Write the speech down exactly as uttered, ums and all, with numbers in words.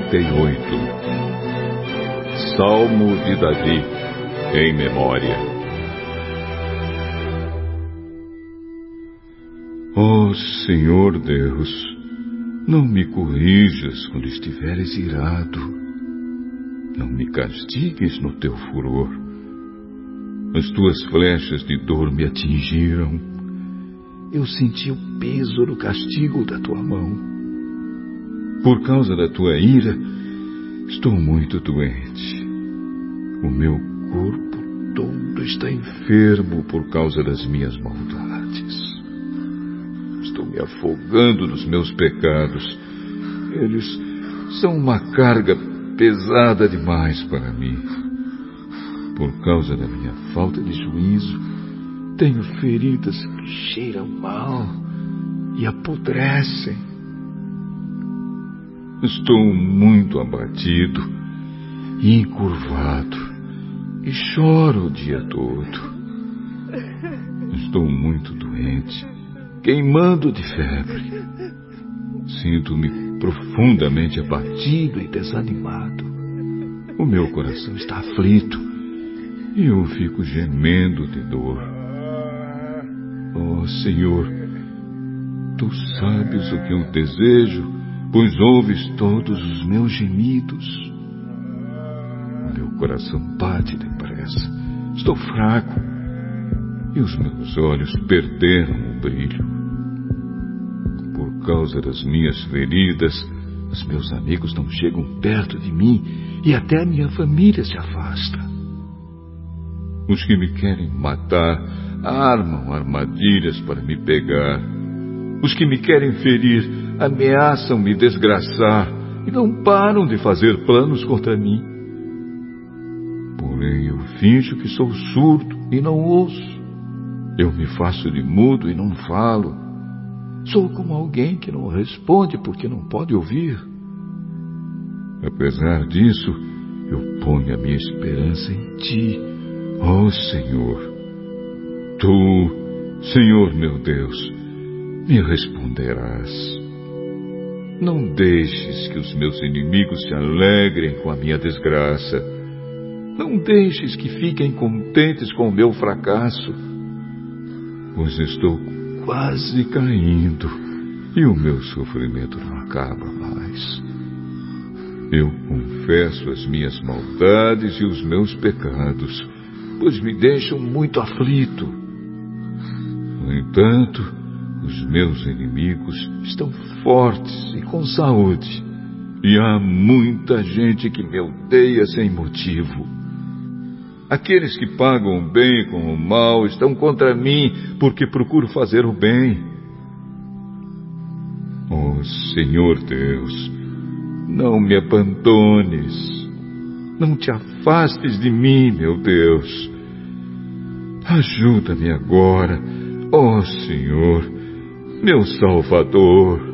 quarenta e oito. Salmo de Davi, em memória. Ó Senhor Deus, não me corrijas quando estiveres irado. Não me castigues no teu furor. As tuas flechas de dor me atingiram. Eu senti o peso do castigo da tua mão. Por causa da tua ira, estou muito doente. O meu corpo todo está enfermo por causa das minhas maldades. Estou me afogando nos meus pecados. Eles são uma carga pesada demais para mim. Por causa da minha falta de juízo, tenho feridas que cheiram mal e apodrecem. Estou muito abatido e encurvado e choro o dia todo. Estou muito doente, queimando de febre. Sinto-me profundamente abatido e desanimado. O meu coração está aflito e eu fico gemendo de dor. Ó Senhor, Tu sabes o que eu desejo, pois ouves todos os meus gemidos. O meu coração bate depressa. Estou fraco e os meus olhos perderam o brilho. Por causa das minhas feridas, os meus amigos não chegam perto de mim e até a minha família se afasta. Os que me querem matar armam armadilhas para me pegar. Os que me querem ferir ameaçam me desgraçar e não param de fazer planos contra mim. Porém, eu finjo que sou surdo e não ouço. Eu me faço de mudo e não falo. Sou como alguém que não responde porque não pode ouvir. Apesar disso, eu ponho a minha esperança em Ti, ó Senhor. Tu, Senhor meu Deus, me responderás. Não deixes que os meus inimigos se alegrem com a minha desgraça. Não deixes que fiquem contentes com o meu fracasso, pois estou quase caindo e o meu sofrimento não acaba mais. Eu confesso as minhas maldades e os meus pecados, pois me deixam muito aflito. No entanto, os meus inimigos estão fortes e com saúde, e há muita gente que me odeia sem motivo. Aqueles que pagam o bem com o mal estão contra mim porque procuro fazer o bem. Ó Senhor Deus, não me abandones. Não te afastes de mim, meu Deus. Ajuda-me agora, ó Senhor, meu Salvador.